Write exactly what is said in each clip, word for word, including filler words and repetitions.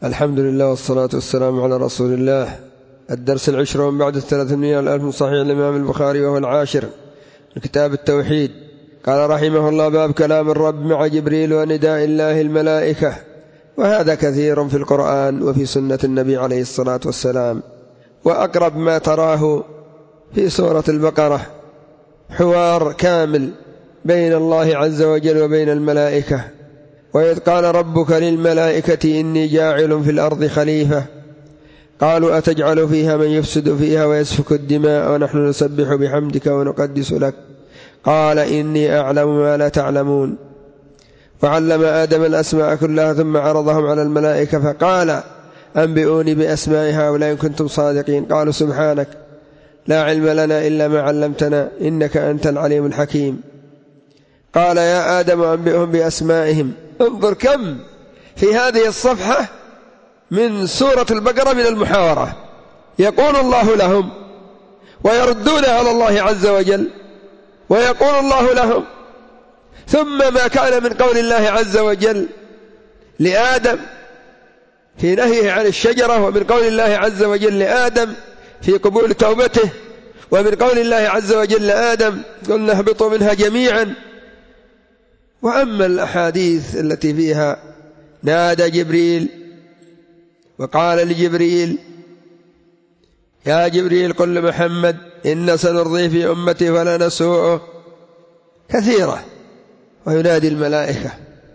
الحمد لله والصلاة والسلام على رسول الله. الدرس العشرون بعد الثلاثمائة الألف من صحيح الإمام البخاري وهو العاشر من كتاب التوحيد. قال رحمه الله: باب كلام الرب مع جبريل ونداء الله الملائكة. وهذا كثير في القرآن وفي سنة النبي عليه الصلاة والسلام، وأقرب ما تراه في سورة البقرة حوار كامل بين الله عز وجل وبين الملائكة. وإذ قال ربك للملائكة إني جاعل في الأرض خليفة قالوا أتجعل فيها من يفسد فيها ويسفك الدماء ونحن نسبح بحمدك ونقدس لك قال إني أعلم ما لا تعلمون. وعلم آدم الأسماء كلها ثم عرضهم على الملائكة فقال أنبئوني بأسماء هؤلاء إن كنتم صادقين. قالوا سبحانك لا علم لنا إلا ما علمتنا إنك أنت العليم الحكيم. قال يا آدم أنبئهم بأسمائهم. انظر كم في هذه الصفحة من سورة البقرة من المحاورة. يقول الله لهم ويردون على الله عز وجل ويقول الله لهم، ثم ما كان من قول الله عز وجل لآدم في نهيه عن الشجرة، ومن قول الله عز وجل لآدم في قبول توبته، ومن قول الله عز وجل لآدم قلنا اهبطوا منها جميعا. وأما الأحاديث التي فيها نادى جبريل وقال لجبريل يا جبريل قل لمحمد إن سنرضيه في أمتي فلا نسوءه كثيرة. وينادي الملائكة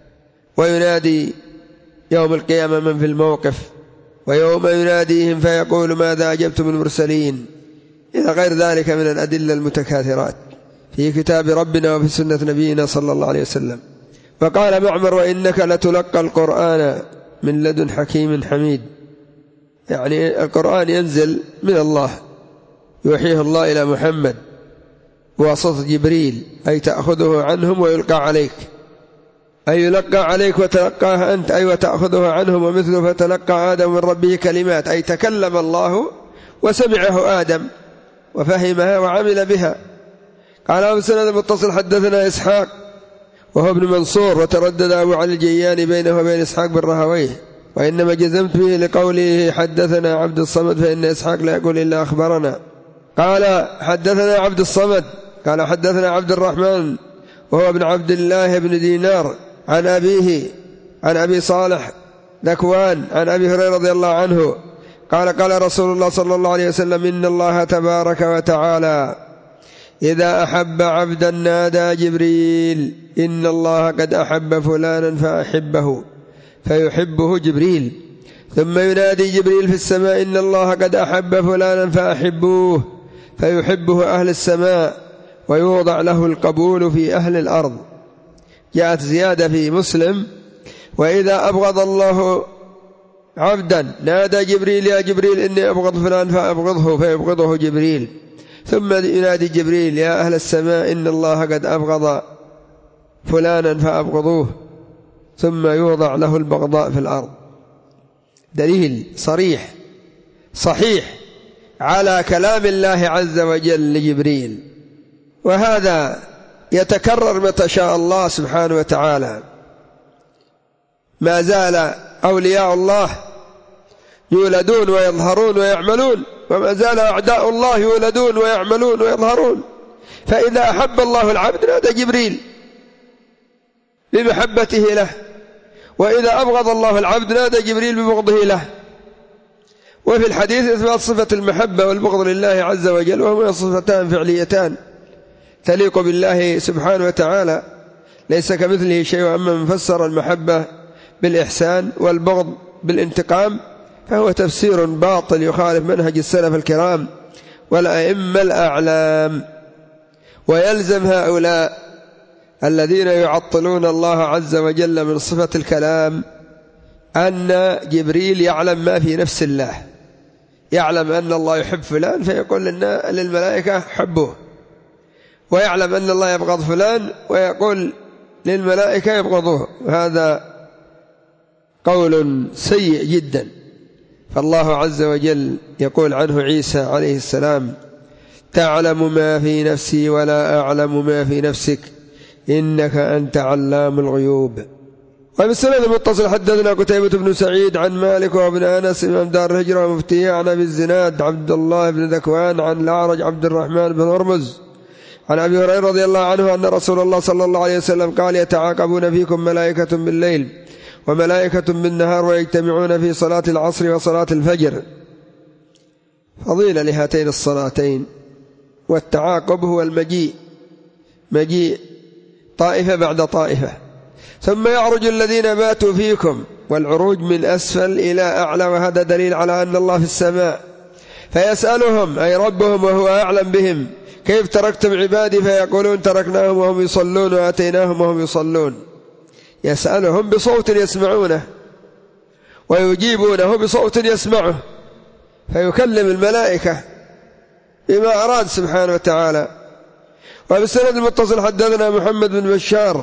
وينادي يوم القيامة من في الموقف، ويوم يناديهم فيقول ماذا أجبتم المرسلين، إلى غير ذلك من الأدلة المتكاثرات في كتاب ربنا وفي سنة نبينا صلى الله عليه وسلم. فقال معمر وإنك لتلقى القرآن من لدن حكيم حميد، يعني القرآن ينزل من الله يوحيه الله إلى محمد بواسطة جبريل، أي تأخذه عنهم ويلقى عليك، أي يلقى عليك وتلقاه أنت، أي وتأخذه عنهم ومثله. فتلقى آدم من ربه كلمات، أي تكلم الله وسمعه آدم وفهمها وعمل بها. قال أبو سند المتصل حدثنا إسحاق وهو ابن منصور، وتردد أبو علي الجياني بينه وبين إسحاق بن راهويه، وإنما جزمت به لقوله حدثنا عبد الصمد، فإن إسحاق لا يقول إلا أخبرنا. قال حدثنا عبد الصمد قال حدثنا عبد الرحمن وهو ابن عبد الله بن دينار عن أبيه عن أبي صالح ذكوان عن أبي هريرة رضي الله عنه قال قال رسول الله صلى الله عليه وسلم إن الله تبارك وتعالى إذا أحب عبدا نادى جبريل إن الله قد أحب فلانا فأحبه فيحبه جبريل، ثم ينادي جبريل في السماء إن الله قد أحب فلانا فأحبوه فيحبه أهل السماء ويوضع له القبول في أهل الأرض. جاءت زيادة في مسلم وإذا أبغض الله عبدا نادى جبريل يا جبريل إني أبغض فلان فأبغضه فيبغضه جبريل، ثم ينادي جبريل يا أهل السماء إن الله قد أبغض فلانا فأبغضوه، ثم يوضع له البغضاء في الأرض. دليل صريح صحيح على كلام الله عز وجل لجبريل، وهذا يتكرر متى شاء الله سبحانه وتعالى. ما زال أولياء الله يولدون ويظهرون ويعملون، وما زال أعداء الله يولدون ويعملون ويظهرون. فإذا أحب الله العبد نادى جبريل بمحبته له، وإذا أبغض الله العبد نادى جبريل ببغضه له. وفي الحديث إثبات صفة المحبة والبغض لله عز وجل، وهما صفتان فعليتان تليق بالله سبحانه وتعالى، ليس كمثله شيء. وأما من فسر المحبة بالإحسان والبغض بالانتقام فهو تفسير باطل يخالف منهج السلف الكرام والأئمة الأعلام. ويلزم هؤلاء الذين يعطلون الله عز وجل من صفة الكلام أن جبريل يعلم ما في نفس الله، يعلم أن الله يحب فلان فيقول للملائكة حبوه، ويعلم أن الله يبغض فلان ويقول للملائكة يبغضوه. هذا قول سيء جدا. فالله عز وجل يقول عنه عيسى عليه السلام تعلم ما في نفسي ولا أعلم ما في نفسك إنك أنت علام الغيوب. وبالسند المتصل حدثنا قتيبة بن سعيد عن مالك وابن أنس إمام دار الهجرة ومفتيه عن أبي الزناد عبد الله بن ذكوان عن الأعرج عبد الرحمن بن هرمز عن أبي هريرة رضي الله عنه أن رسول الله صلى الله عليه وسلم قال يتعاقبون فيكم ملائكة بالليل وملائكة بالنهار ويجتمعون في صلاة العصر وصلاة الفجر. فضيلة لهاتين الصلاتين. والتعاقب هو المجيء مجيء طائفة بعد طائفة. ثم يعرج الذين باتوا فيكم، والعروج من أسفل إلى أعلى، وهذا دليل على أن الله في السماء، فيسألهم أي ربهم وهو أعلم بهم كيف تركتم عبادي، فيقولون تركناهم وهم يصلون وأتيناهم وهم يصلون. يسألهم بصوت يسمعونه ويجيبونه بصوت يسمعه، فيكلم الملائكة بما أراد سبحانه وتعالى. وبالسند المتصل حدثنا محمد بن بشار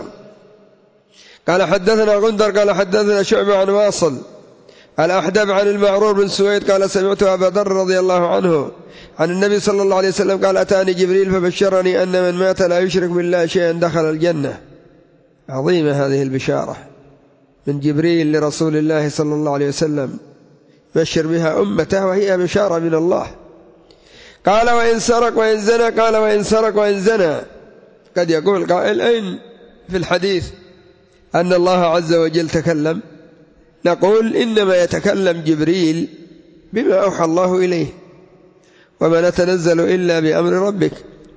قال حدثنا غندر قال حدثنا شعبة عن واصل الأحدب عن المعرور بن سويد قال سمعت أبا ذر رضي الله عنه عن النبي صلى الله عليه وسلم قال أتاني جبريل فبشرني أن من مات لا يشرك بالله شيئا دخل الجنة. عظيمة هذه البشارة من جبريل لرسول الله صلى الله عليه وسلم، بشر بها أمته، وهي بشارة من الله. قال وإن سرق وإن زنى، قال وإن سرق وإن زنى. قد يقول قائل أين في الحديث أن الله عز وجل تكلم؟ نقول إنما يتكلم جبريل بما أوحى الله إليه، وما نتنزل إلا بأمر ربك.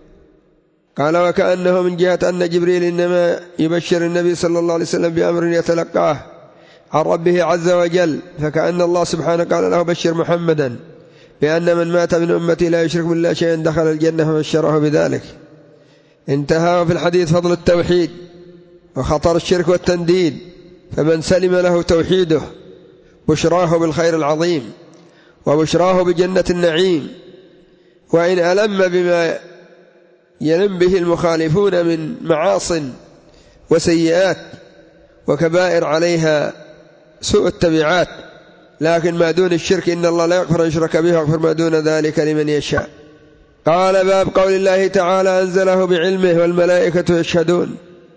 قال وكأنه من جهة أن جبريل إنما يبشر النبي صلى الله عليه وسلم بأمر يتلقاه عن ربه عز وجل، فكأن الله سبحانه قال له بشر محمدا بأن من مات من أمتي لا يشرك بالله شيئا دخل الجنة، فبشره بذلك. انتهى. في الحديث فضل التوحيد وخطر الشرك والتنديد، فمن سلم له توحيده بشراه بالخير العظيم وبشراه بجنة النعيم، وإن ألم بما يلم به المخالفون من معاصٍ وسيئات وكبائر عليها سوء التبعات، لكن ما دون الشرك إن الله لا يغفر أن يشرك به ويغفر ما دون ذلك لمن يشاء. قال باب قول الله تعالى أنزله بعلمه والملائكة يشهدون.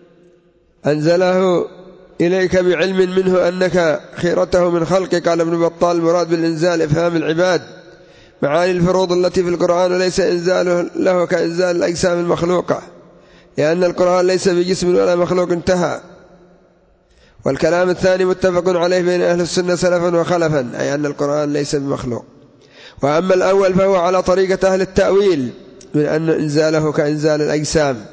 أنزله إليك بعلم منه أنك خيرته من خلقك. قال ابن بطال المراد بالإنزال إفهام العباد معاني الفروض التي في القرآن، وليس إنزاله له كإنزال الأجسام المخلوقة، لأن القرآن ليس بجسم ولا مخلوق. انتهى. والكلام الثاني متفق عليه بين أهل السنة سلفا وخلفا، أي أن القرآن ليس بمخلوق. وأما الأول فهو على طريقة أهل التأويل من أن إنزاله كإنزال الأجسام،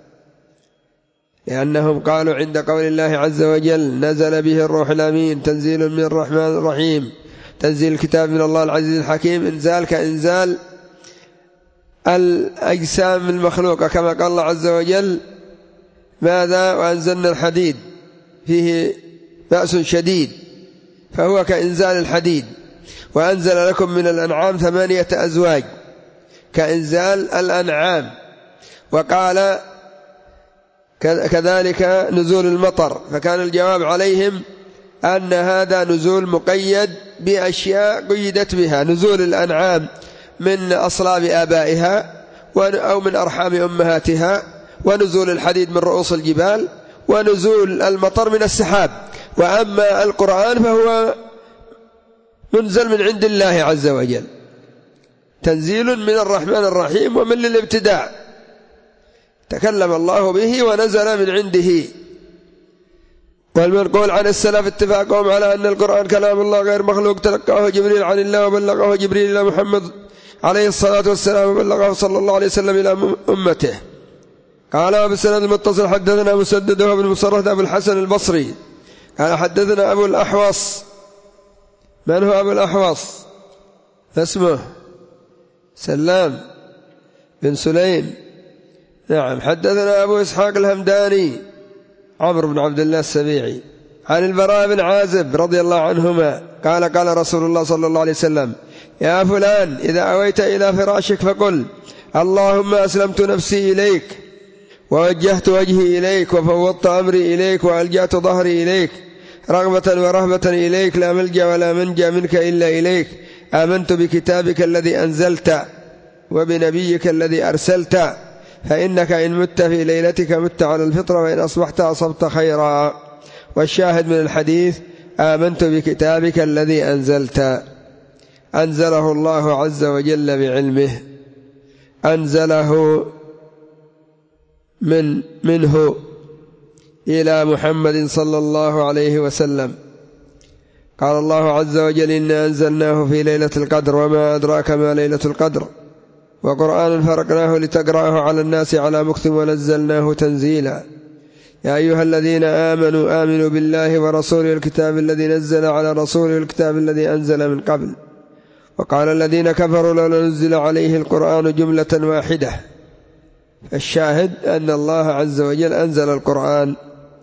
لأنهم قالوا عند قول الله عز وجل نزل به الروح الأمين تنزيل من الرحمن الرحيم، تنزيل الكتاب من الله العزيز الحكيم، إنزال كإنزال الأجسام المخلوقة، كما قال الله عز وجل ماذا وأنزلنا الحديد فيه بأس شديد، فهو كإنزال الحديد. وأنزل لكم من الأنعام ثمانية أزواج كإنزال الأنعام. وقال كذلك نزول المطر، فكان الجواب عليهم أن هذا نزول مقيد بأشياء قيدت بها، نزول الأنعام من أصلاب آبائها أو من أرحام أمهاتها، ونزول الحديد من رؤوس الجبال، ونزول المطر من السحاب. وأما القرآن فهو منزل من عند الله عز وجل، تنزيل من الرحمن الرحيم ومن للابتداع، تكلم الله به ونزل من عنده. والمنقول عن السلف اتفاقهم على أن القرآن كلام الله غير مخلوق، تلقاه جبريل عن الله وبلغه جبريل إلى محمد عليه الصلاة والسلام وبلغه صلى الله عليه وسلم إلى أمته. قال وبالسند المتصل حدثنا مسدد بن مصرد أبو الحسن البصري قال حدثنا أبو الأحوص. من هو أبو الأحوص؟ اسمه سلام بن سليم. نعم. حدثنا أبو إسحاق الهمداني عمرو بن عبد الله السبيعي عن البراء بن عازب رضي الله عنهما قال قال رسول الله صلى الله عليه وسلم يا فلان إذا أويت إلى فراشك فقل اللهم أسلمت نفسي إليك ووجهت وجهي إليك وفوضت أمري إليك وألجأت ظهري إليك رغبة ورهبة إليك، لا ملجأ ولا منجأ منك إلا إليك. آمنت بكتابك الذي أنزلت وبنبيك الذي أرسلت، فإنك إن مت في ليلتك مت على الفطرة، وإن أصبحت أصبت خيرا. والشاهد من الحديث آمنت بكتابك الذي أنزلت، أنزله الله عز وجل بعلمه، أنزله من منه إلى محمد صلى الله عليه وسلم. قال الله عز وجل إنا أنزلناه في ليلة القدر وما أدراك ما ليلة القدر وقرآن فرقناه لتقرأه على الناس على مكث ونزلناه تنزيلا. يا أيها الذين آمنوا آمنوا بالله ورسوله الكتاب الذي نزل على رسوله الكتاب الذي أنزل من قبل. وقال الذين كفروا لولا نزل عليه القرآن جملة واحدة. الشاهد أن الله عز وجل أنزل القرآن.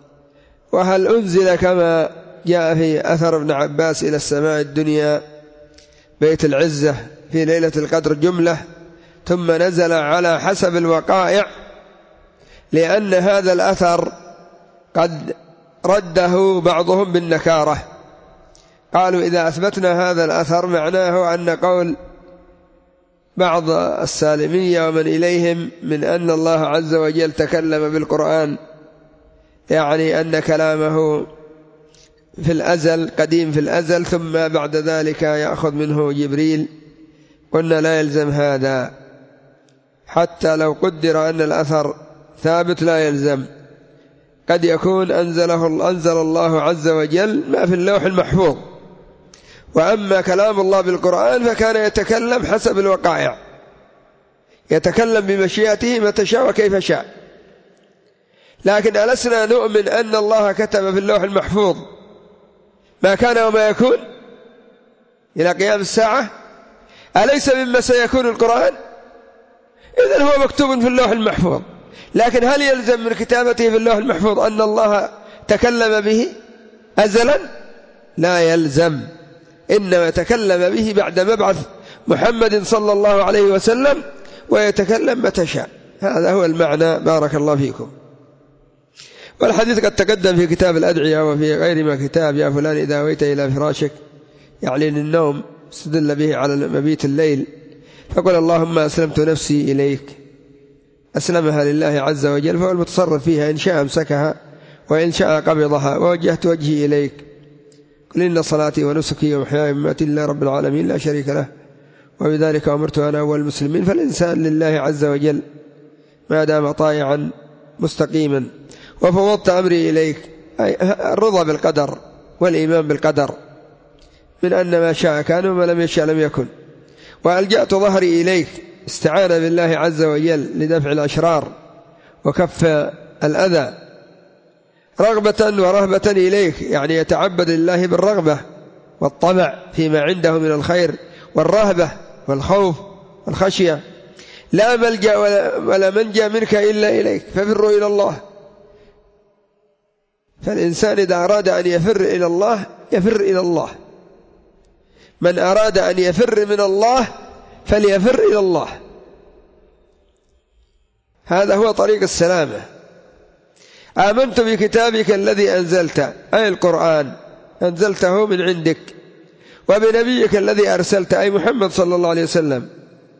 وهل أنزل كما جاء في أثر ابن عباس إلى السماء الدنيا بيت العزة في ليلة القدر جملة ثم نزل على حسب الوقائع؟ لأن هذا الأثر قد رده بعضهم بالنكارة، قالوا إذا أثبتنا هذا الأثر معناه أن قول بعض السالمية ومن إليهم من أن الله عز وجل تكلم بالقرآن يعني أن كلامه في الأزل قديم في الأزل ثم بعد ذلك يأخذ منه جبريل. قلنا لا يلزم هذا، حتى لو قدر أن الأثر ثابت لا يلزم، قد يكون أنزله أنزل الله عز وجل ما في اللوح المحفوظ. وأما كلام الله بالقرآن فكان يتكلم حسب الوقائع، يتكلم بمشيئته متى شاء وكيف شاء. لكن ألسنا نؤمن أن الله كتب في اللوح المحفوظ ما كان وما يكون إلى قيام الساعة؟ أليس مما سيكون القرآن؟ إذن هو مكتوب في اللوح المحفوظ، لكن هل يلزم من كتابته في اللوح المحفوظ أن الله تكلم به أزلا؟ لا يلزم، إنما تكلم به بعد مبعث محمد صلى الله عليه وسلم ويتكلم متى شاء. هذا هو المعنى. بارك الله فيكم. والحديث قد تقدم في كتاب الأدعية وفي غير ما كتاب. يا فلان إذا أويت إلى فراشك يعني للنوم استدل به على مبيت الليل، فقل اللهم أسلمت نفسي إليك، أسلمها لله عز وجل فهو المتصرف فيها، إن شاء أمسكها وإن شاء قبضها، ووجهت وجهي إليك. قل إن صلاتي ونسكي ومحياي ومماتي لله رب العالمين لا شريك له وبذلك أمرت أنا أول المسلمين. فالإنسان لله عز وجل ما دام طائعا مستقيما. وفوضت أمري إليك، أي الرضا بالقدر والإيمان بالقدر من أن ما شاء كان وما لم يشاء لم يكن. وألجأت ظهري إليك، استعان بالله عز وجل لدفع الأشرار وكف الأذى. رغبة ورهبة إليك، يعني يتعبد الله بالرغبة والطمع فيما عنده من الخير، والرهبة والخوف والخشية. لا ملجأ ولا منجا منك إلا إليك، ففروا إلى الله. فالإنسان إذا أراد أن يفر إلى الله يفر إلى الله. من أراد أن يفر من الله فليفر إلى الله، هذا هو طريق السلامة. آمنت بكتابك الذي أنزلت، أي القرآن أنزلته من عندك، وبنبيك الذي أرسلت أي محمد صلى الله عليه وسلم.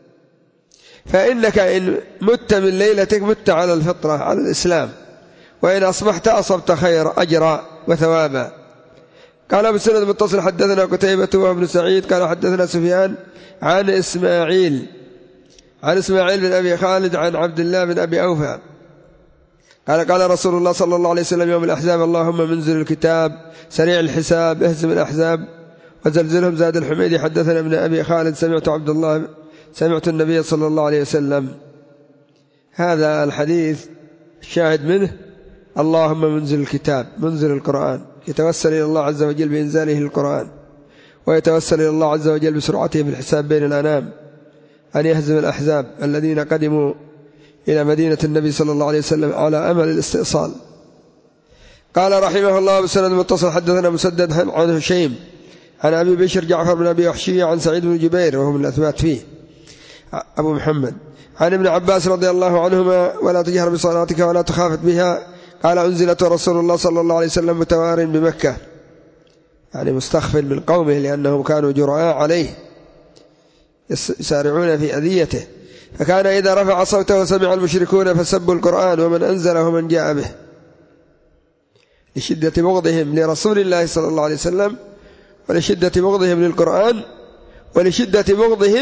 فإنك إن مت من ليلتك مت على الفطرة على الإسلام، وإن أصبحت أصبت خير أجرا وثوابا. قال أبو سند متصل حدثنا قتيبة وابن سعيد قال حدثنا سفيان عن إسماعيل عن إسماعيل بن أبي خالد عن عبد الله بن أبي أوفى قال قال رسول الله صلى الله عليه وسلم يوم الأحزاب اللهم منزل الكتاب سريع الحساب اهزم الأحزاب وزلزلهم. زاد الحميدي حدثنا ابن أبي خالد سمعت عبد الله سمعت النبي صلى الله عليه وسلم. هذا الحديث الشاهد منه اللهم منزل الكتاب، منزل القرآن، يتوسل إلى الله عز وجل بإنزاله القرآن، ويتوسل إلى الله عز وجل بسرعته في الحساب بين الأنام، أن يهزم الأحزاب الذين قدموا إلى مدينة النبي صلى الله عليه وسلم على أمل الاستئصال. قال رحمه الله بسند متصل حدثنا مسدد عن هشيم عن أبي بشر جعفر بن أبي وحشية عن سعيد بن جبير وهو من الأثبات فيه أبو محمد عن ابن عباس رضي الله عنهما ولا تجهر بصلاتك ولا تخافت بها قال أنزلت رسول الله صلى الله عليه وسلم متوار بمكة، يعني مستخف من قومه لأنهم كانوا جرعاء عليه يسارعون في أذيته، فكان إذا رفع صوته سمع المشركون فسبوا القرآن ومن أنزله من جاء به، لشدة بغضهم لرسول الله صلى الله عليه وسلم، ولشدة بغضهم للقرآن، ولشدة بغضهم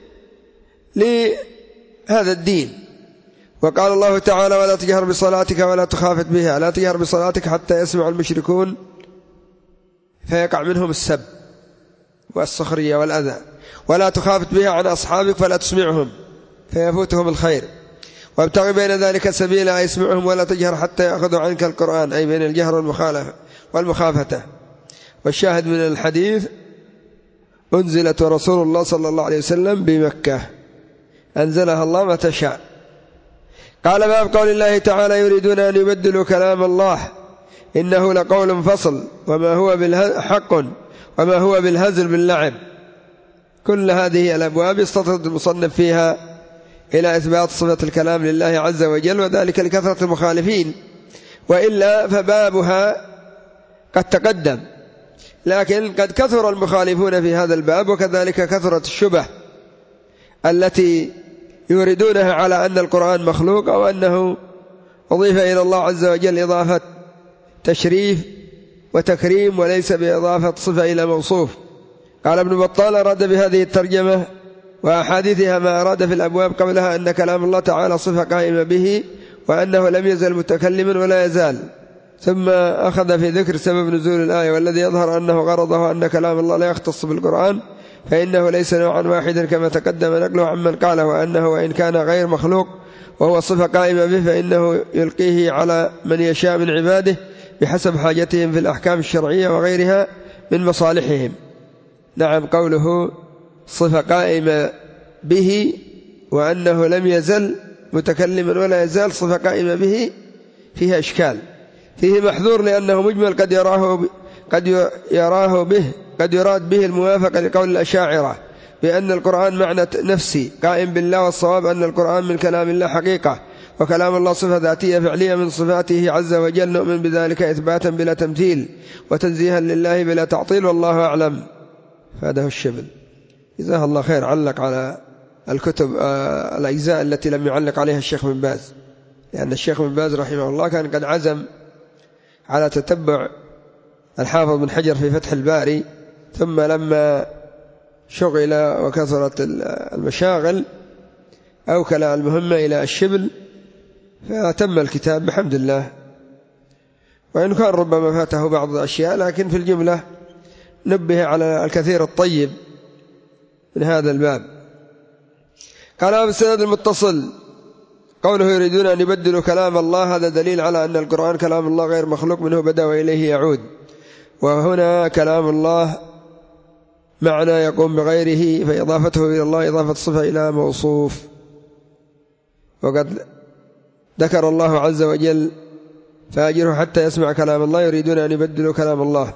لهذا الدين. وقال الله تعالى: ولا تجهر بصلاتك ولا تخافت بها. لا تجهر بصلاتك حتى يسمع المشركون فيقع منهم السب والسخرية والأذى، ولا تخافت بها عن أصحابك فلا تسمعهم فيفوتهم الخير، وابتغ بين ذلك سبيلا يسمعهم ولا تجهر حتى يأخذوا عنك القرآن، أي بين الجهر والمخالفة والمخافة. والشاهد من الحديث: أنزلت رسول الله صلى الله عليه وسلم بمكة، أنزلها الله متى شاء. قال: باب قول الله تعالى: يريدون أن يبدلوا كلام الله إنه لقول فصل وما هو بالحق وما هو بالهزل باللعب. كل هذه الأبواب يستطرد المصنف فيها إلى إثبات صفة الكلام لله عز وجل، وذلك لكثرة المخالفين، وإلا فبابها قد تقدم، لكن قد كثر المخالفون في هذا الباب، وكذلك كثرت الشبه التي يريدونها على أن القرآن مخلوق أو أنه أضيف إلى الله عز وجل إضافة تشريف وتكريم وليس بإضافة صفة إلى موصوف. قال ابن بطال: أراد بهذه الترجمة وأحاديثها ما أراد في الأبواب قبلها أن كلام الله تعالى صفة قائمة به، وأنه لم يزل متكلما ولا يزال، ثم أخذ في ذكر سبب نزول الآية، والذي يظهر أنه غرضه أن كلام الله لا يختص بالقرآن، فإنه ليس نوعا واحدا كما تقدم نقله عمن قاله، وأنه وإن كان غير مخلوق وهو صفة قائمة به فإنه يلقيه على من يشاء من عباده بحسب حاجتهم في الأحكام الشرعية وغيرها من مصالحهم. نعم، قوله صفة قائمة به وأنه لم يزل متكلما ولا يزال صفة قائمة به فيها إشكال، فيه محذور، لأنه مجمل قد يراه قد يراه به قد يراد به الموافقة لقول الأشاعرة بأن القرآن معنى نفسي قائم بالله، والصواب أن القرآن من كلام الله حقيقة، وكلام الله صفة ذاتية فعلية من صفاته عز وجل، نؤمن بذلك إثباتا بلا تمثيل وتنزيها لله بلا تعطيل، والله أعلم. فهذا هو الشبل. جزاه الله خير. علق على الكتب آه الأجزاء التي لم يعلق عليها الشيخ بن باز، لأن الشيخ بن باز رحمه الله كان قد عزم على تتبع الحافظ بن حجر في فتح الباري، ثم لما شغل وكثرت المشاغل أوكل المهمة إلى الشبل فأتم الكتاب بحمد الله، وإن كان ربما فاته بعض الأشياء، لكن في الجملة نبه على الكثير الطيب من هذا الباب. قال: بالسند المتصل قوله: يريدون أن يبدلوا كلام الله، هذا دليل على أن القرآن كلام الله غير مخلوق، منه بدأ وإليه يعود. وهنا كلام الله معنى يقوم بغيره، فإضافته إلى الله إضافة الصفة إلى موصوف. وقد ذكر الله عز وجل: فأجره حتى يسمع كلام الله. يريدون أن يبدلوا كلام الله.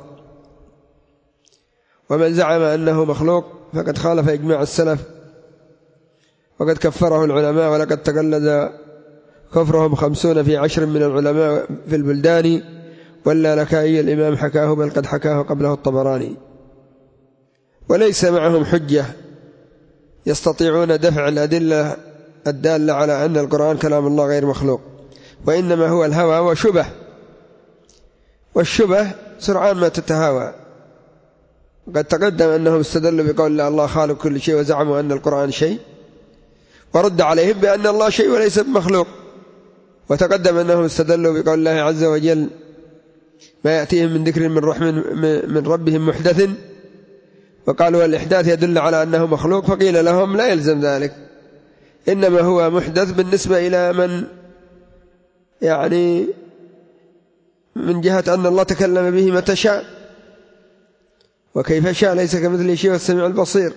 ومن زعم أنه مخلوق فقد خالف إجماع السلف، وقد كفره العلماء، ولقد تقلد كفرهم خمسون في عشر من العلماء في البلدان، ولا لكائي الإمام حكاه، بل قد حكاه قبله الطبراني. وليس معهم حجة يستطيعون دفع الأدلة الدالة على أن القرآن كلام الله غير مخلوق، وإنما هو الهوى وشبه، والشبه سرعان ما تتهاوى. قد تقدم أنهم استدلوا بقول الله خالق كل شيء، وزعموا أن القرآن شيء، ورد عليهم بأن الله شيء وليس بمخلوق. وتقدم أنهم استدلوا بقول الله عز وجل: ما يأتيهم من ذكر من رحم من ربهم محدث، وقالوا الإحداث يدل على أنه مخلوق، فقيل لهم: لا يلزم ذلك، إنما هو محدث بالنسبة إلى من يعني من جهة أن الله تكلم به متى شاء، وكيف شاء، ليس كمثله شيء والسميع البصير.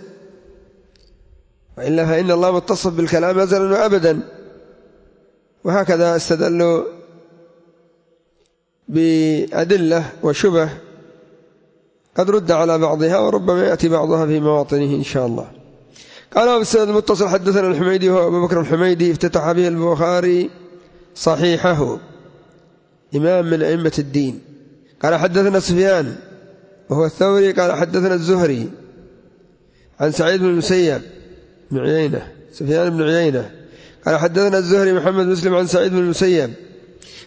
وإلا فإن الله متصف بالكلام أزلا وأبدا. وهكذا استدلوا بأدلة وشبه قد رد على بعضها، وربما يأتي بعضها في مواطنه إن شاء الله. قال: بالسند المتصل حدثنا الحميدي وهو أبو بكر الحميدي، افتتح به البخاري صحيحه، إمام من أئمة الدين. قال: حدثنا سفيان وهو الثوري قال: حدثنا الزهري عن سعيد بن المسيب بن عيينة، سفيان بن عيينة قال: حدثنا الزهري محمد مسلم عن سعيد بن المسيب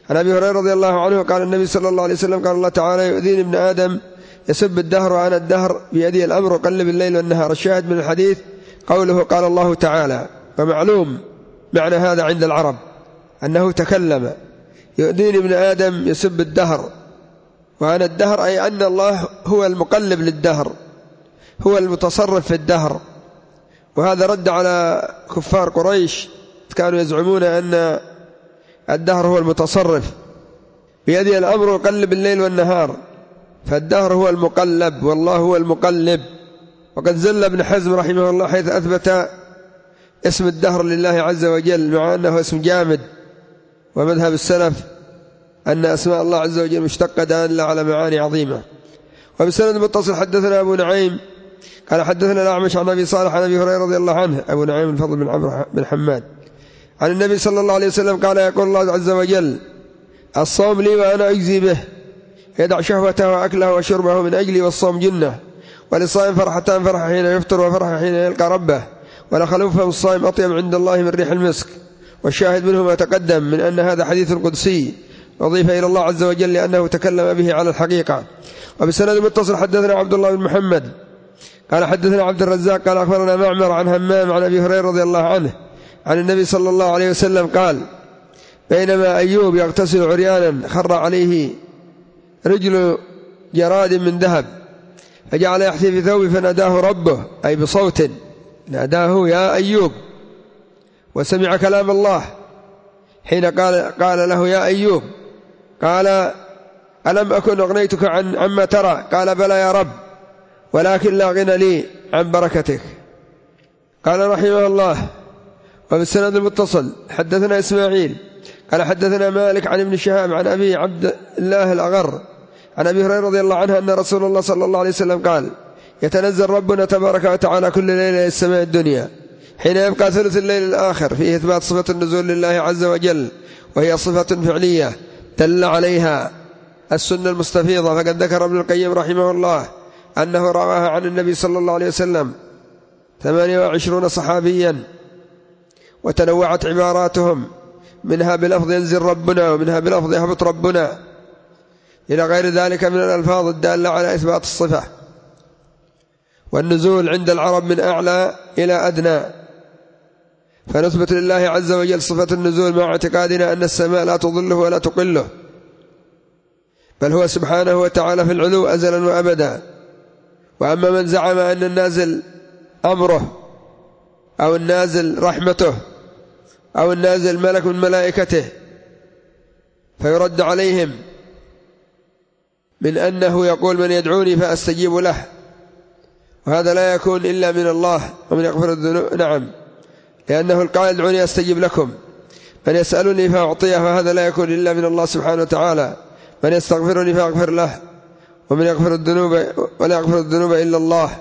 عن أبي هريرة رضي الله عنه قال النبي صلى الله عليه وسلم قال الله تعالى يؤذيني ابن آدم يسب الدهر وأنا الدهر بيدي الأمر أقلب الليل والنهار. الشاهد من الحديث قوله قال الله تعالى. ومعلوم معنى هذا عند العرب أنه تكلم يؤذيني ابن آدم يسب الدهر وأنا الدهر، أي أن الله هو المقلب للدهر، هو المتصرف في الدهر. وهذا رد على كفار قريش كانوا يزعمون أن الدهر هو المتصرف، بيده الأمر يقلب الليل والنهار، فالدهر هو المقلب والله هو المقلب. وقد زل ابن حزم رحمه الله حيث أثبت اسم الدهر لله عز وجل مع أنه اسم جامد، ومذهب السلف أن أسماء الله عز وجل مشتقة دالة على معاني عظيمة. وبسند متصل حدثنا أبو نعيم قال حدثنا الأعمش عن أبي صالح عن أبي هريرة رضي الله عنه، أبو نعيم الفضل بن عمرو بن حماد، عن النبي صلى الله عليه وسلم قال يقول الله عز وجل الصوم لي وأنا أجزي به، يدع شهوته وأكله وشربه من أجلي، والصوم جنة، وللصائم فرحتان، فرحة حين يفطر وفرحة حين يلقى ربه، ولخلوف فم الصائم أطيب عند الله من ريح المسك. والشاهد منه ما تقدم من أن هذا حديث قدسي أضيف إلى الله عز وجل لأنه تكلم به على الحقيقة. وبسند متصل حدثنا عبد الله بن محمد قال حدثنا عبد الرزاق قال أخبرنا معمر عن همام عن أبي هريرة رضي الله عنه عن النبي صلى الله عليه وسلم قال بينما أيوب يغتسل عريانا خر عليه رجل جراد من ذهب فجعل يحثي في ثوبه فناداه ربه، أي بصوت ناداه يا أيوب، وسمع كلام الله حين قال, قال له يا أيوب، قال ألم أكن أغنيتك عن عما ترى؟ قال بلى يا رب، ولكن لا غنى لي عن بركتك. قال رحمه الله وبالسند المتصل حدثنا إسماعيل قال حدثنا مالك عن ابن شهاب عن أبي عبد الله الأغر عن أبي هريرة رضي الله عنه أن رسول الله صلى الله عليه وسلم قال يتنزل ربنا تبارك وتعالى كل ليلة إلى السماء الدنيا حين يبقى ثلث الليل الآخر فيه إثبات صفة النزول لله عز وجل، وهي صفة فعلية دل عليها السنة المستفيضة. فقد ذكر ابن القيم رحمه الله أنه رواها عن النبي صلى الله عليه وسلم ثمانية وعشرين صحابيا، وتنوعت عباراتهم، منها بلفظ ينزل ربنا، ومنها بلفظ يهبط ربنا، إلى غير ذلك من الألفاظ الدالة على إثبات الصفة. والنزول عند العرب من أعلى إلى أدنى، فنثبت لله عز وجل صفة النزول مع اعتقادنا أن السماء لا تضله ولا تقله، بل هو سبحانه وتعالى في العلو أزلا وأبدا. وأما من زعم أن النازل أمره أو النازل رحمته أو النازل ملك من ملائكته، فيرد عليهم من أنه يقول من يدعوني فأستجيب له، وهذا لا يكون إلا من الله ومن يغفر الذنوب. نعم، لأنه القائل ادعوني أستجيب لكم، من يسألني فأعطيه، فهذا لا يكون إلا من الله سبحانه وتعالى. من يستغفرني فأغفر له، ومن يغفر الذنوب ولا يغفر الذنوب إلا الله.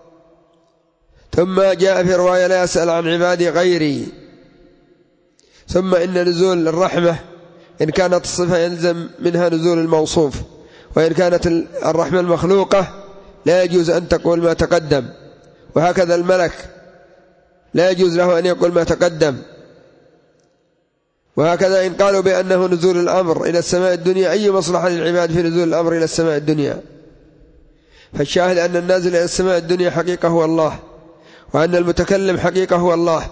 ثم جاء في رواية لا يسأل عن عبادي غيري. ثم إن نزول الرحمة إن كانت الصفة يلزم منها نزول الموصوف، وإن كانت الرحمة المخلوقة لا يجوز أن تقول ما تقدم، وهكذا الملك لا يجوز له أن يقول ما تقدم. وهكذا إن قالوا بأنه نزول الأمر إلى السماء الدنيا، أي مصلحة للعباد في نزول الأمر إلى السماء الدنيا؟ فالشاهد أن النازل إلى السماء الدنيا حقيقة هو الله، وأن المتكلم حقيقة هو الله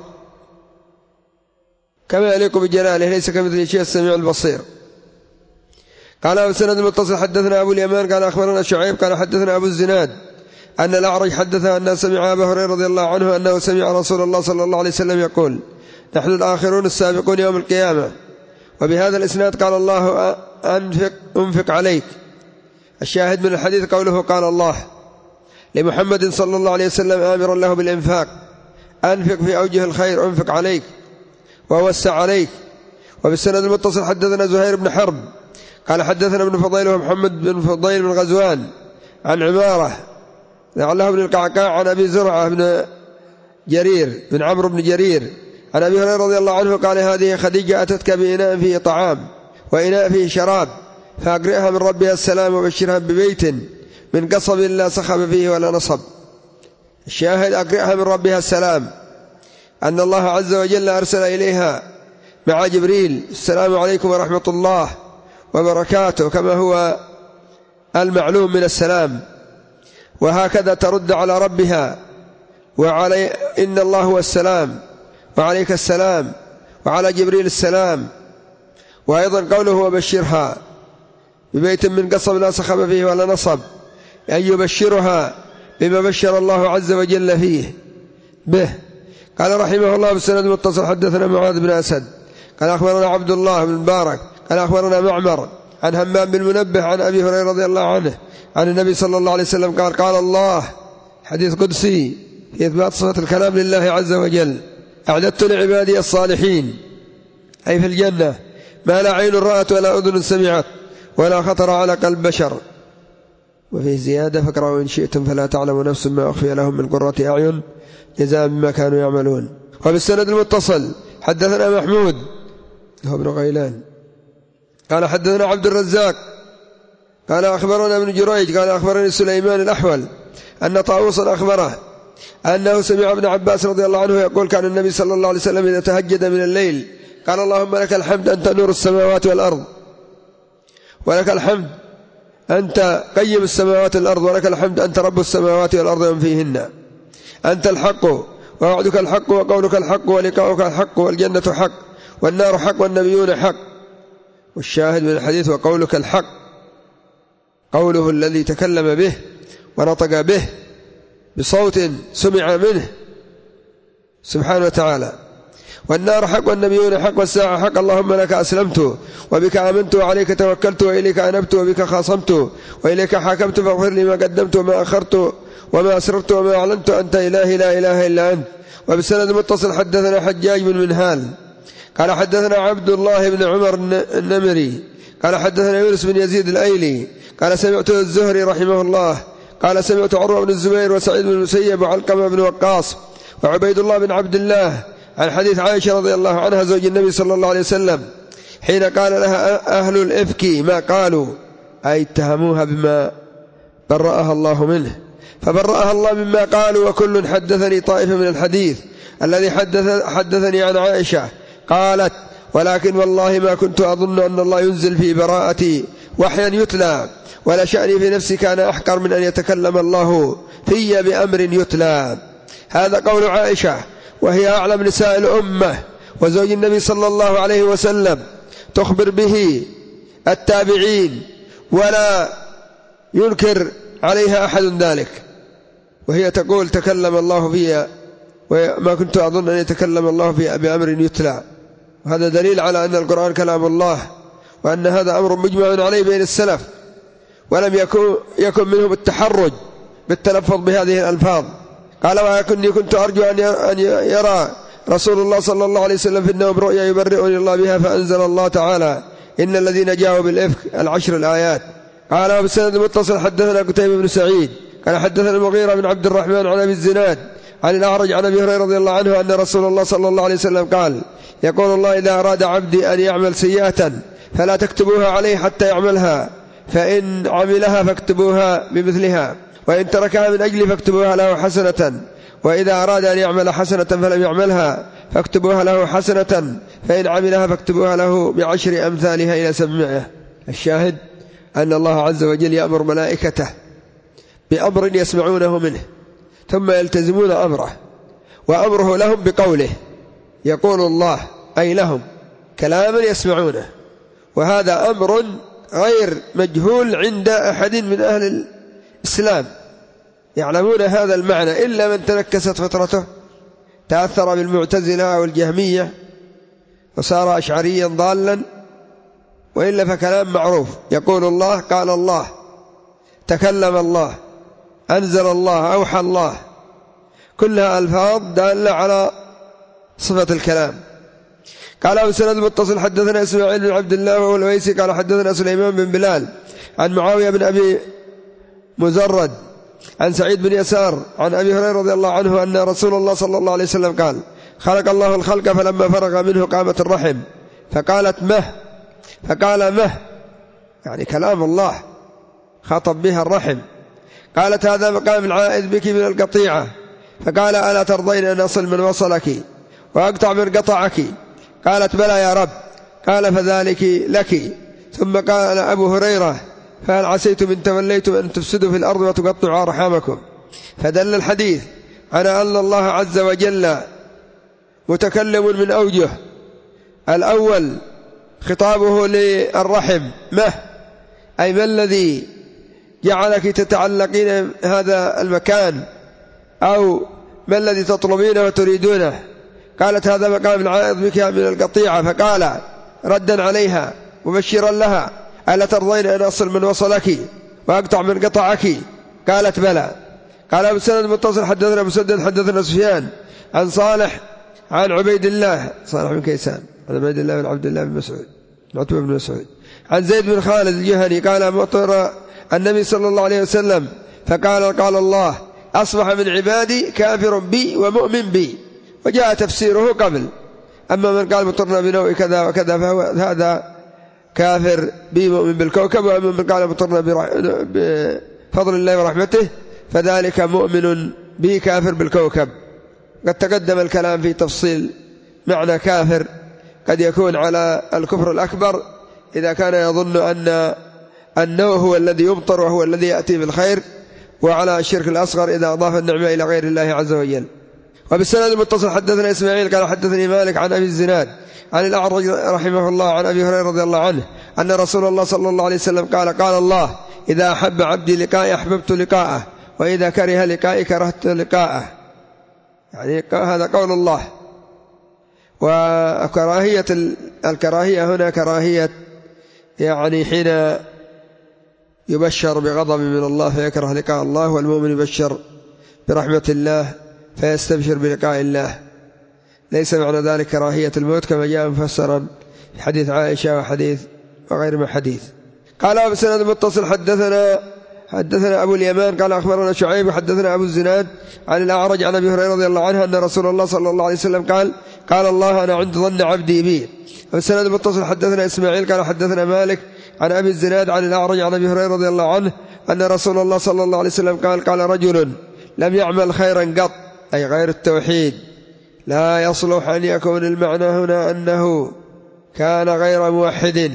كما يليق بجلاله، ليس كمثله شيء السميع البصير. قال أبو سند المتصل حدثنا أبو اليمان قال أخبرنا شعيب قال حدثنا أبو الزناد أن الأعرج حدثه أنه سمع أبا هريرة رضي الله عنه أنه سمع رسول الله صلى الله عليه وسلم يقول نحن الآخرون السابقون يوم القيامة. وبهذا الإسناد قال الله أنفق أنفق عليك. الشاهد من الحديث قوله قال الله لمحمد صلى الله عليه وسلم آمرا له بالإنفاق، أنفق في أوجه الخير، أنفق عليك ووسع عليك. وبالسند المتصل حدثنا زهير بن حرب قال حدثنا ابن فضيل ومحمد بن فضيل بن غزوان عن عمارة لعله بن القعقاع عن أبي زرعة بن جرير بن عمرو بن جرير عن أبي هريرة رضي الله عنه قال هذه خديجة أتتك بإناء فيه طعام وإناء فيه شراب، فأقرئها من ربها السلام وبشرها ببيت من قصب لا صخب فيه ولا نصب. الشاهد أقرئها من ربها السلام، أن الله عز وجل أرسل إليها مع جبريل السلام عليكم ورحمة الله وبركاته كما هو المعلوم من السلام، وهكذا ترد على ربها وعلي إن الله هو السلام وعليك السلام وعلى جبريل السلام. وأيضا قوله وبشرها ببيت من قصب لا صخب فيه ولا نصب، أن يبشرها بما بشر الله عز وجل فيه به. قال رحمه الله بالسند المتصل حدثنا معاذ بن أسد قال أخبرنا عبد الله بن مبارك قال أخبرنا معمر عن همام بن منبه عن أبي هريرة رضي الله عنه عن النبي صلى الله عليه وسلم قال قال الله، حديث قدسي في إثبات صفة الكلام لله عز وجل: أعددت لعبادي الصالحين أي في الجنة ما لا عين رأت ولا أذن سمعت ولا خطر على قلب بشر. وفي زيادة فاقرأوا إن شئتم فلا تعلم نفس ما أخفي لهم من قرة أعين جزاء بما كانوا يعملون. وبالسند المتصل حدثنا محمود هو ابن غيلان قال حدثنا عبد الرزاق قال أخبرنا ابن جريج قال أخبرني سليمان الأحول أن طاووسا أخبره أنه سمع ابن عباس رضي الله عنه يقول: كان النبي صلى الله عليه وسلم إذا تهجد من الليل قال: اللهم لك الحمد أنت نور السماوات والأرض، ولك الحمد أنت قيم السماوات والأرض، ولك الحمد أنت رب السماوات والأرض ومن فيهن، أنت الحق ووعدك الحق وقولك الحق ولقاؤك الحق والجنة حق والنار حق والنبيون حق. والشاهد من الحديث وقولك الحق قوله الذي تكلم به ونطق به بصوت سمع منه سبحانه وتعالى، والنار حق والنبيون حق والساعة حق. اللهم لك أسلمت وبك آمنت وعليك توكلت وإليك أنبت وبك خاصمت وإليك حاكمت فاغفر لي ما قدمت وما أخرت وما أسررت وما أعلنت أنت إلهي لا إله إلا أنت. وبالسند المتصل حدثنا حجاج بن منهال قال حدثنا عبد الله بن عمر النمري قال حدثنا يونس بن يزيد الأيلي قال سمعت الزهري رحمه الله قال سمعت عروة بن الزبير وسعيد بن المسيب وعلقمة بن وقاص وعبيد الله بن عبد الله عن حديث عائشة رضي الله عنها زوج النبي صلى الله عليه وسلم حين قال لها أهل الإفك ما قالوا، أي اتهموها بما برأها الله منه، فبرأها الله مما قالوا. وكل حدثني طائفة من الحديث الذي حدث حدثني عن عائشة قالت: ولكن والله ما كنت أظن أن الله ينزل في براءتي وحيا يتلى، ولا شأني في نفسي كان أحقر من أن يتكلم الله في بأمر يتلى. هذا قول عائشة وهي أعلم نساء الأمة وزوج النبي صلى الله عليه وسلم، تخبر به التابعين ولا ينكر عليها أحد ذلك، وهي تقول تكلم الله فيها وما كنت أظن أن يتكلم الله فيها بأمر يتلى. وهذا دليل على أن القرآن كلام الله، وأن هذا أمر مجمع عليه بين السلف، ولم يكن, يكن منهم التحرج بالتلفظ بهذه الألفاظ. قال: ولكني كنت أرجو أن يرى رسول الله صلى الله عليه وسلم في النوم رؤيا يبرئني الله بها، فأنزل الله تعالى: إن الذين جاءوا بالإفك العشر الآيات. قال: وبالسند المتصل حدثنا قتيبة بن سعيد قال حدثنا المغيرة بن عبد الرحمن عن أبي الزناد عن الأعرج عن أبي هريرة رضي الله عنه أن رسول الله صلى الله عليه وسلم قال: يقول الله: إذا أراد عبدي أن يعمل سيئة فلا تكتبوها عليه حتى يعملها، فإن عملها فاكتبوها بمثلها، وإن تركها من أجل فاكتبوها له حسنة، وإذا أراد أن يعمل حسنة فلم يعملها فاكتبوها له حسنة، فإن عملها فاكتبوها له بعشر أمثالها إلى سبعمائة. الشاهد أن الله عز وجل يأمر ملائكته بأمر يسمعونه منه ثم يلتزمون أمره، وأمره لهم بقوله، يقول الله أي لهم كلاما يسمعونه، وهذا أمر غير مجهول عند أحد من أهل الإسلام، يعلمون هذا المعنى إلا من تنكست فطرته تأثر بالمعتزلة والجهمية وصار أشعريا ضالا، وإلا فكلام معروف، يقول الله قال الله تكلم الله أنزل الله أوحى الله، كلها ألفاظ دالة على صفة الكلام. قال أبو سند المتصل حدثنا إسماعيل بن عبد الله وهو الويسي قال حدثنا سليمان بن بلال عن معاوية بن أبي مزرد عن سعيد بن يسار عن أبي هريرة رضي الله عنه أن رسول الله صلى الله عليه وسلم قال: خلق الله الخلق فلما فرغ منه قامت الرحم فقالت مه، فقال مه يعني كلام الله خاطب بها الرحم، قالت هذا مقام العائد بك من القطيعة، فقال ألا ترضين أن أصل من وصلك وأقطع من قطعك؟ قالت بلى يا رب، قال فذلك لك، ثم قال أبو هريرة فهل عسيتم إن توليتم أن تفسدوا في الأرض وتقطعوا أرحامكم؟ فدل الحديث على أن الله عز وجل متكلم من أوجه. الأول خطابه للرحم، ما أي ما الذي جعلك تتعلقين هذا المكان، أو ما الذي تطلبينه وتريدونه؟ قالت هذا مقام العائض بك من القطيعة، فقال ردا عليها مبشرا لها ألا ترضين أن أصل من وصلك وأقطع من قطعك؟ قالت بلى. قال أبو سند متصل حدثنا مسدد حدثنا سفيان عن صالح عن عبيد الله صالح بن كيسان عن عبيد الله بن عبد الله بن مسعود عتبة بن مسعود عن زيد بن خالد الجهني قال مطر النبي صلى الله عليه وسلم فقال قال الله أصبح من عبادي كافر بي ومؤمن بي، وجاء تفسيره قبل. أما من قال مطرنا بنوع كذا وكذا فهو هذا كافر بي مؤمن بالكوكب، وأما من قال مطرنا بفضل الله ورحمته فذلك مؤمن بي كافر بالكوكب. قد تقدم الكلام في تفصيل معنى كافر، قد يكون على الكفر الأكبر إذا كان يظن أن النوء هو الذي يمطر وهو الذي يأتي بالخير، وعلى الشرك الأصغر إذا أضاف النعمة إلى غير الله عز وجل. وبالسند المتصل حدثنا إسماعيل قال حدثني مالك عن أبي الزناد عن الأعرج رحمه الله عن أبي هريرة رضي الله عنه أن رسول الله صلى الله عليه وسلم قال قال الله إذا أحب عبدي لقائي أحببت لقاءه وإذا كره لقائي كرهت لقاءه. يعني هذا قول الله. وكراهية الكراهية هنا كراهية يعني حين يبشر بغضب من الله فيكره لقاء الله، والمؤمن يبشر برحمة الله فيستبشر بلقاء الله. ليس معنى ذلك كراهية الموت كما جاء مفسرا في حديث عائشة وحديث وغير من حديث. قال بسند متصل حدثنا حدثنا أبو اليمان قال أخبرنا شعيب وحدثنا أبو الزناد عن الأعرج عن أبي هريرة رضي الله عنه أن رسول الله صلى الله عليه وسلم قال قال الله أنا عند ظن عبدي بي. وبالسند متصل حدثنا إسماعيل قال حدثنا مالك عن أبي الزناد عن الأعرج عن أبي هريرة رضي الله عنه أن رسول الله صلى الله عليه وسلم قال قال رجل لم يعمل خيرا قط، أي غير التوحيد، لا يصلح أن يكون المعنى هنا أنه كان غير موحد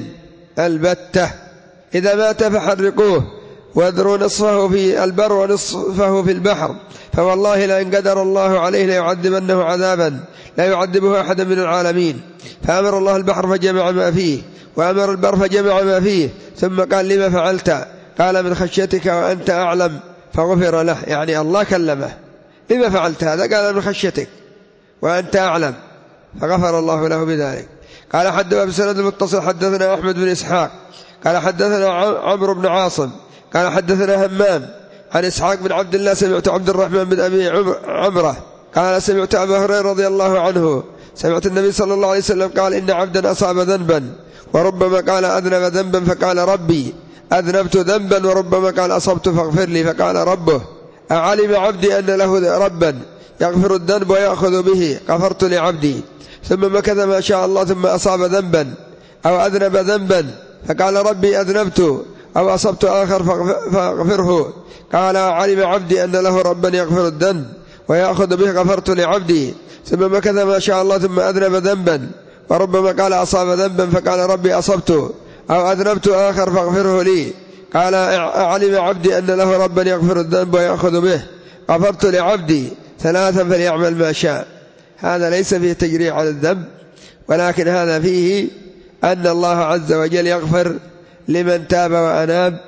البتة، إذا مات فحرقوه واذروا نصفه في البر ونصفه في البحر، فوالله لئن قدر الله عليه ليعذبنه عذابا لا يعذبه أحد من العالمين. فأمر الله البحر فجمع ما فيه، وأمر البر فجمع ما فيه، ثم قال لما فعلت؟ قال من خشيتك وأنت أعلم، فغفر له. يعني الله كلمه لما فعلت هذا؟ قال من خشيتك وأنت أعلم، فغفر الله له بذلك. قال حدثنا بسند المتصل حدثنا أحمد بن إسحاق قال حدثنا عمرو بن عاصم قال حدثنا همام عن إسحاق بن عبد الله سمعت عبد الرحمن بن أبي عمره قال سمعت أبا هريرة رضي الله عنه سمعت النبي صلى الله عليه وسلم قال إن عبدا أصاب ذنبا وربما قال أذنب ذنبا فقال ربي أذنبت ذنبا، وربما قال أصبت فاغفر لي فقال ربه أعلم عبدي أن له ربا يغفر الذنب ويأخذ به غفرت لعبدي. ثم مكث ما شاء الله ثم أصاب ذنبا أو أذنب ذنبا فقال ربي أذنبت أو أصبت آخر فاغفره، قال علم عبدي أن له ربا يغفر الذنب ويأخذ به غفرت لعبدي. ثم مكث ما شاء الله ثم أذنب ذنبا وربما قال أصاب ذنبا فقال ربي أصبت أو أذنبت آخر فاغفره لي، قال علم عبدي أن له ربا يغفر الذنب ويأخذ به غفرت لعبدي ثلاثا فليعمل ما شاء. هذا ليس فيه تجريع على الذنب، ولكن هذا فيه أن الله عز وجل يغفر لمن تاب وأناب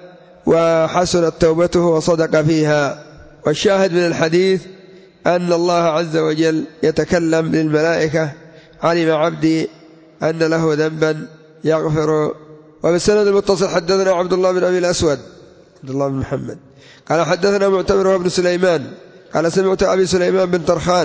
وحسنت توبته وصدق فيها. والشاهد من الحديث أن الله عز وجل يتكلم للملائكة علم عبدي أن له ذنبا يغفر. وبالسند المتصل حدثنا عبد الله بن أبي الأسود عبد الله بن محمد قال حدثنا معتمر وابن سليمان قال سمعت أبي سليمان بن طرخان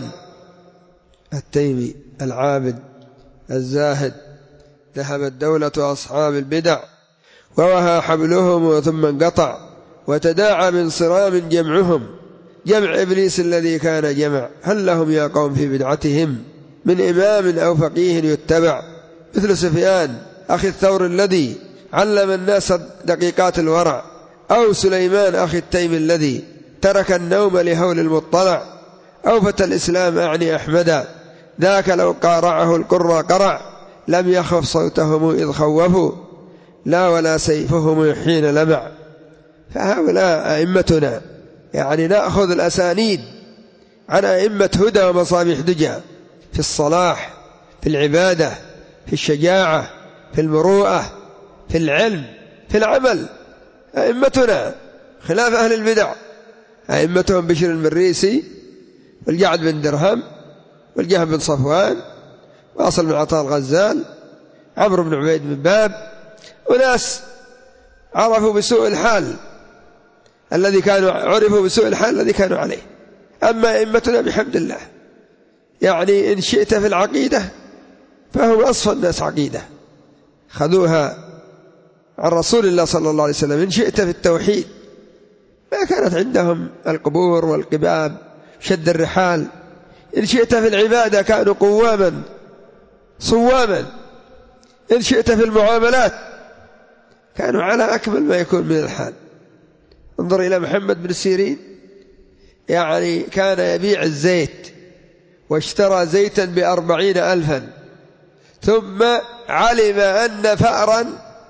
التيمي العابد الزاهد ذهبت دولة أصحاب البدع ووهى حبلهم ثم انقطع وتداعى من صرام جمعهم جمع إبليس الذي كان جمع. هل لهم يا قوم في بدعتهم من إمام أو فقيه يتبع مثل سفيان أخي الثور الذي علم الناس دقيقات الورع، أو سليمان أخي التيم الذي ترك النوم لهول المطلع، أو فتى الإسلام أعني أحمدا ذاك لو قارعه القرى قرع لم يخف صوتهم إذ خوفوا لا ولا سيفهم حين لمع. فهؤلاء أئمتنا، يعني نأخذ الأسانيد عن أئمة هدى ومصابيح دجى في الصلاح، في العبادة، في الشجاعة، في المروءة، في العلم، في العمل. أئمتنا خلاف أهل البدع، أئمتهم بشر المريسي والجعد بن درهم والجهم بن صفوان واصل بن عطاء الغزال، عمرو بن عبيد بن باب، وناس عرفوا بسوء الحال الذي كانوا عرفوا بسوء الحال الذي كانوا عليه. أما أئمتنا بحمد الله، يعني إن شئت في العقيدة فهم أصفى الناس عقيدة، خذوها عن رسول الله صلى الله عليه وسلم. إن شئت في التوحيد ما كانت عندهم القبور والقباب شد الرحال. إن شئت في العبادة كانوا قواما صواما. إن شئت في المعاملات كانوا على أكمل ما يكون من الحال. انظر إلى محمد بن سيرين، يعني كان يبيع الزيت واشترى زيتا بأربعين ألفا، ثم علم أن فأرا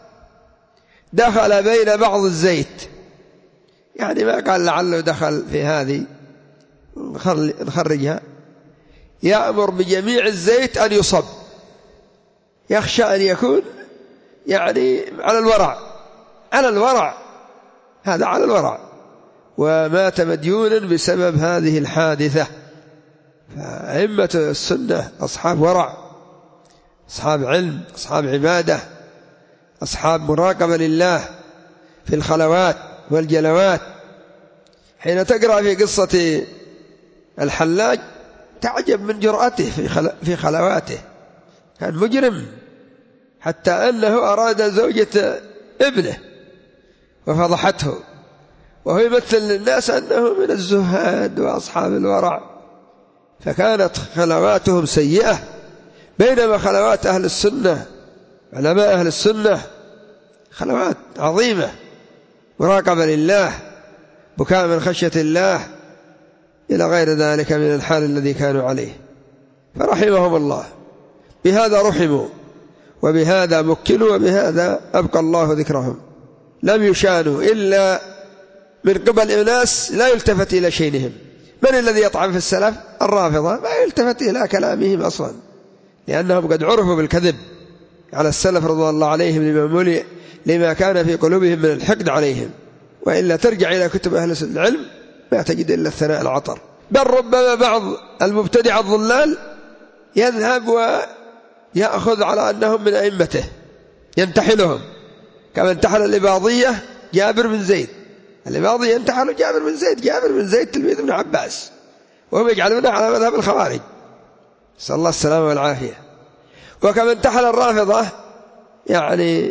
دخل بين بعض الزيت، يعني ما قال لعله دخل في هذه نخرجها، يأمر بجميع الزيت أن يصب، يخشى أن يكون يعني على الورع، على الورع، هذا على الورع، ومات مديونا بسبب هذه الحادثة. فأئمة السنة أصحاب ورع، أصحاب علم، أصحاب عبادة، أصحاب مراقبة لله في الخلوات والجلوات. حين تقرأ في قصة الحلاج تعجب من جرأته في خلواته، كان مجرم حتى أنه أراد زوجة ابنه وفضحته، وهو يمثل للناس أنه من الزهاد وأصحاب الورع. فكانت خلواتهم سيئة، بينما خلوات أهل السنة علماء أهل السنة خلوات عظيمة، مراقبة لله، بكاء من خشية الله، إلى غير ذلك من الحال الذي كانوا عليه. فرحمهم الله، بهذا رحموا وبهذا مكنوا وبهذا أبقى الله ذكرهم. لم يشانوا إلا من قبل أناس لا يلتفت إلى شينهم. من الذي يطعن في السلف؟ الرافضة، ما يلتفت إلى كلامهم أصلا، لأنهم قد عرفوا بالكذب على السلف رضوان الله عليهم لما ملئ لما كان في قلوبهم من الحقد عليهم. وإلا ترجع إلى كتب أهل العلم ما تجد إلا الثناء العطر. بل ربما بعض المبتدع الضلال يذهب ويأخذ على أنهم من أئمته، ينتحلهم، كما انتحل الإباضية جابر بن زيد. الإباضية ينتحلوا جابر بن زيد، جابر بن زيد تلميذ ابن عباس، وهم يجعلونه على مذهب الخوارج، نسأل الله السلامة والعافية. وكما انتحل الرافضة يعني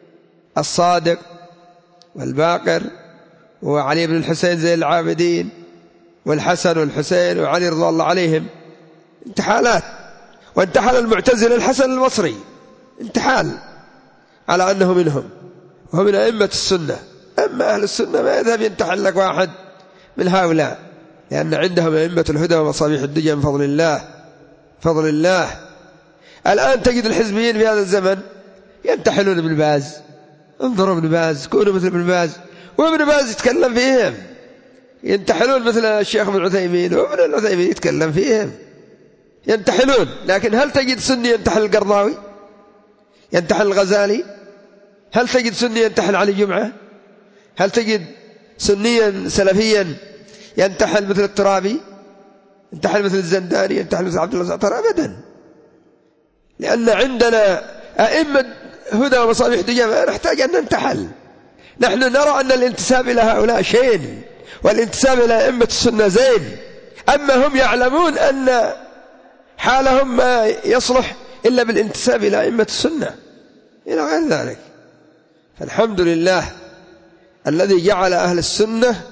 الصادق والباقر وعلي بن الحسين زين العابدين والحسن والحسين وعلي رضي الله عليهم، انتحالات. وانتحل المعتزلة الحسن البصري، انتحال على أنه منهم وهو من أئمة السنة. أما أهل السنة ما يذهب ينتحل لك واحد من هؤلاء، لأن عندهم أئمة الهدى ومصابيح الدجى من فضل الله، فضل الله. الآن تجد الحزبيين في هذا الزمن ينتحلون ابن باز، انظروا ابن باز، كونوا مثل ابن باز، وابن باز يتكلم فيهم. ينتحلون مثل الشيخ ابن عثيمين، وابن العثيمين يتكلم فيهم، ينتحلون. لكن هل تجد سني ينتحل القرضاوي، ينتحل الغزالي؟ هل تجد سني ينتحل علي جمعة؟ هل تجد سنيا سلفيا ينتحل مثل الترابي، ينتحل مثل الزنداني، ينتحل مثل عبد الله الزعتر؟ أبدا. لأن عندنا أئمة هدى ومصابيح دجى ما نحتاج أن ننتحل. نحن نرى أن الانتساب إلى هؤلاء شين، والانتساب إلى أئمة السنة زين. أما هم يعلمون أن حالهم ما يصلح إلا بالانتساب إلى أئمة السنة إلى غير ذلك. فالحمد لله الذي جعل أهل السنة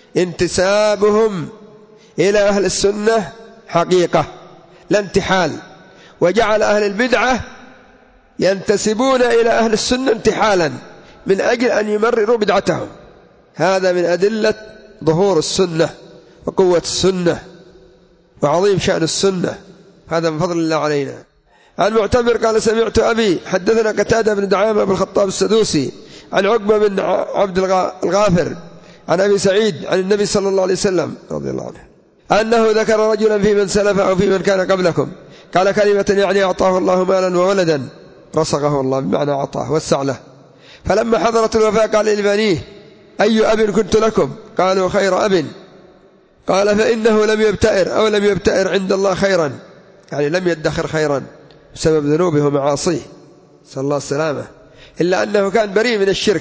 انتسابهم إلى أهل السنة حقيقة لا انتحال، وجعل أهل البدعة ينتسبون إلى أهل السنة انتحالا من أجل أن يمرروا بدعتهم. هذا من أدلة ظهور السنة وقوة السنة وعظيم شأن السنة، هذا من فضل الله علينا. عن معتمر قال سمعت أبي حدثنا قتادة بن دعامة بن الخطاب السدوسي عن عقبة بن عبد الغافر عن أبي سعيد عن النبي صلى الله عليه وسلم رضي الله عنه أنه ذكر رجلا في من سلف أو في من كان قبلكم قال كلمة يعني أعطاه الله مالا وولدا رصقه الله بمعنى أعطاه وسع له. فلما حضرت الوفاة قال لبنيه أي أب كنت لكم؟ قالوا خير أب. قال فإنه لم يبتئر أو لم يبتئر عند الله خيرا، يعني لم يدخر خيرا بسبب ذنوبه ومعاصيه صلى الله السلامة، إلا أنه كان بريء من الشرك،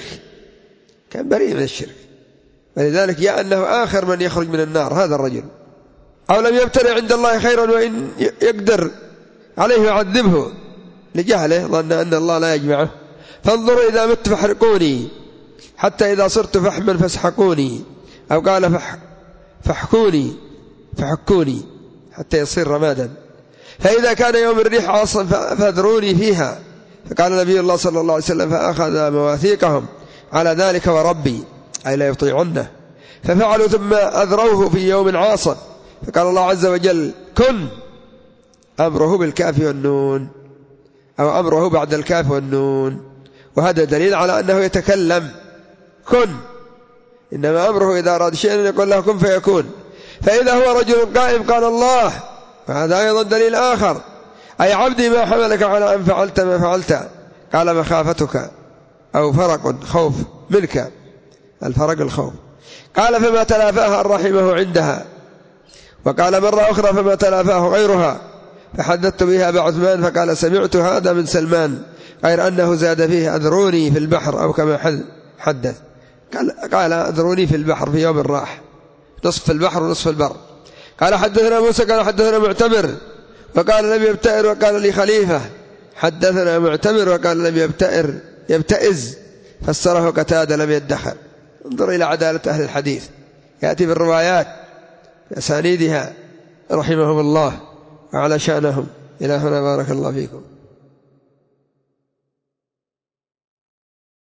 كان بريء من الشرك، ولذلك يا أنه آخر من يخرج من النار هذا الرجل. أو لم يبتلع عند الله خيرا وإن يقدر عليه يعذبه لجهله، ظن أن الله لا يجمعه. فانظروا إذا مت فاحرقوني حتى إذا صرت فحما فاسحقوني، أو قال فح فحكوني فحكوني حتى يصير رمادا. فإذا كان يوم الريح عاصا فاذروني فيها. فقال نبي الله صلى الله عليه وسلم فأخذ مواثيقهم على ذلك وربي، أي لا يطيعنه. ففعلوا ثم أذروه في يوم عاصا. فقال الله عز وجل كن، أمره بالكاف والنون، أو أمره بعد الكاف والنون، وهذا دليل على أنه يتكلم كن، إنما أمره إذا أراد شيئا يقول له كن فيكون. فإذا هو رجل قائم قال الله، فهذا أيضا دليل آخر، أي عبدي ما حملك على أن فعلت ما فعلت؟ قال مخافتك، أو فرق خوف منك، الفرق الخوف. قال فما تلافاها الرحمه عندها. وقال مرة أخرى فما تلافاه غيرها. فحدثت بها أبا عثمان فقال سمعت هذا من سلمان، غير أنه زاد فيه أذروني في البحر، أو كما حدث قال, قال أذروني في البحر في يوم الراح، نصف البحر ونصف البر. قال حدثنا موسى قال حدثنا معتمر وقال لم يبتئر وقال لي خليفة. حدثنا معتمر وقال لم يبتئر يبتئز، فسره قتادة لم يدخر. انظر إلى عدالة أهل الحديث، يأتي بالروايات بأسانيدها رحمهم الله وعلى شأنهم. إلى هنا بارك الله فيكم.